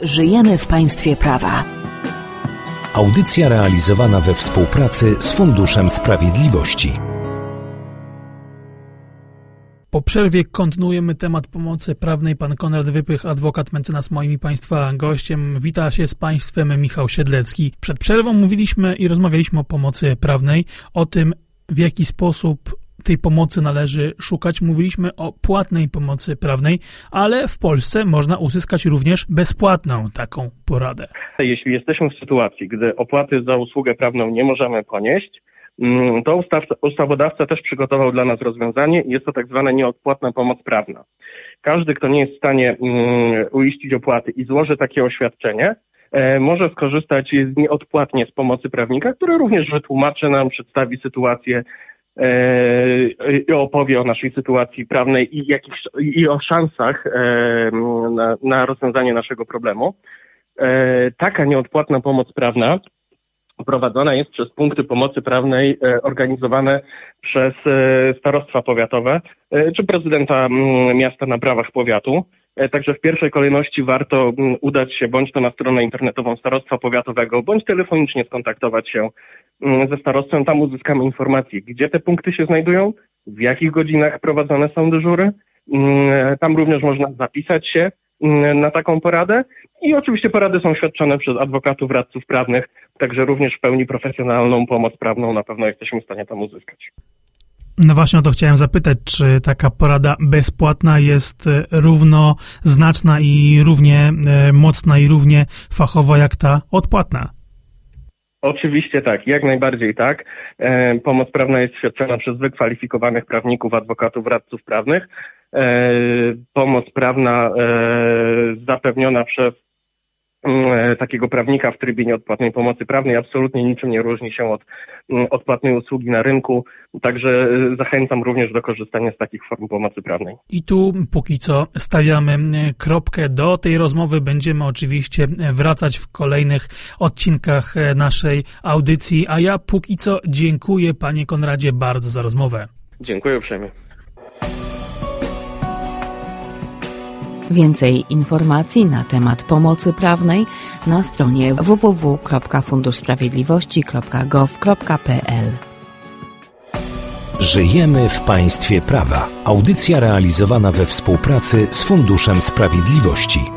Żyjemy w państwie prawa. Audycja realizowana we współpracy z Funduszem Sprawiedliwości. Po przerwie kontynuujemy temat pomocy prawnej. Pan Konrad Wypych, adwokat, mecenas, moim i Państwa gościem. Wita się z Państwem Michał Siedlecki. Przed przerwą mówiliśmy i rozmawialiśmy o pomocy prawnej, o tym, w jaki sposób tej pomocy należy szukać. Mówiliśmy o płatnej pomocy prawnej, ale w Polsce można uzyskać również bezpłatną taką poradę. Jeśli jesteśmy w sytuacji, gdy opłaty za usługę prawną nie możemy ponieść, to ustawodawca też przygotował dla nas rozwiązanie i jest to tak zwana nieodpłatna pomoc prawna. Każdy, kto nie jest w stanie uiścić opłaty i złoży takie oświadczenie, może skorzystać nieodpłatnie z pomocy prawnika, który również wytłumaczy nam, przedstawi sytuację i opowie o naszej sytuacji prawnej i o szansach na rozwiązanie naszego problemu. Taka nieodpłatna pomoc prawna prowadzona jest przez punkty pomocy prawnej organizowane przez starostwa powiatowe czy prezydenta miasta na prawach powiatu. Także w pierwszej kolejności warto udać się bądź to na stronę internetową starostwa powiatowego, bądź telefonicznie skontaktować się ze starostwem. Tam uzyskamy informacje, gdzie te punkty się znajdują, w jakich godzinach prowadzone są dyżury. Tam również można zapisać się na taką poradę i oczywiście porady są świadczone przez adwokatów, radców prawnych, także również w pełni profesjonalną pomoc prawną na pewno jesteśmy w stanie tam uzyskać. No właśnie o to chciałem zapytać, czy taka porada bezpłatna jest równoznaczna i równie mocna i równie fachowa jak ta odpłatna? Oczywiście tak, jak najbardziej tak. Pomoc prawna jest świadczona przez wykwalifikowanych prawników, adwokatów, radców prawnych. Pomoc prawna zapewniona przez takiego prawnika w trybie nieodpłatnej pomocy prawnej absolutnie niczym nie różni się od odpłatnej usługi na rynku, także zachęcam również do korzystania z takich form pomocy prawnej. I tu póki co stawiamy kropkę. Do tej rozmowy będziemy oczywiście wracać w kolejnych odcinkach naszej audycji, a ja póki co dziękuję Panie Konradzie bardzo za rozmowę. Dziękuję uprzejmie. Więcej informacji na temat pomocy prawnej na stronie www.funduszsprawiedliwości.gov.pl. Żyjemy w państwie prawa. Audycja realizowana we współpracy z Funduszem Sprawiedliwości.